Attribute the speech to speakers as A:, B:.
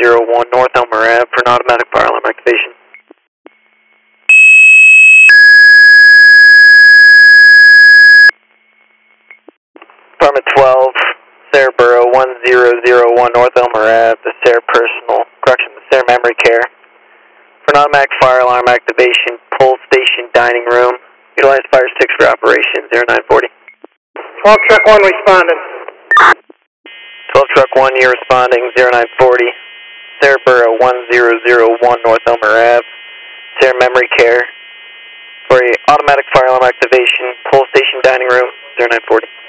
A: 1001 North Elmer Ave for an automatic fire alarm activation. Department 12, Sarah 1001 North Elmer Ave, the Sarah the Sarah Memory Care. For an automatic fire alarm activation, Pole Station Dining Room. Utilize Fire 6 for operation, 0940.
B: 12 Truck 1 responding.
A: 12 Truck 1, you're responding, 0940. Sarah 1001 North Elmer Ave, Sarah Memory Care. For a automatic fire alarm activation, Pole Station Dining Room, 0940.